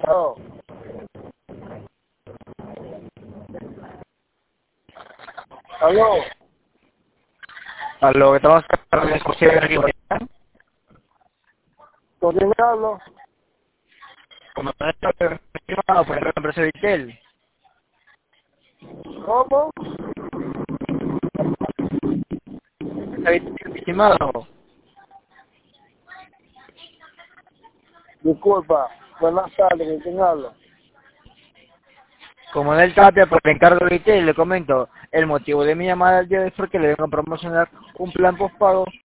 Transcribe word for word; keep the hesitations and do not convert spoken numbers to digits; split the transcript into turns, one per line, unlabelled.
Oh. Aló.
A lo que estamos hablando de exclusiva aquí,
¿Con quién hablo?
como no está firmado por la empresa Vitel,
¿Cómo?
está Vitel, estimado,
Disculpa. Buenas tardes. ¿Con quién hablo?
como Del Tapia por el encargo de Vitel, le comento, el motivo de mi llamada al día de hoy fue que le vengo a promocionar un plan postpago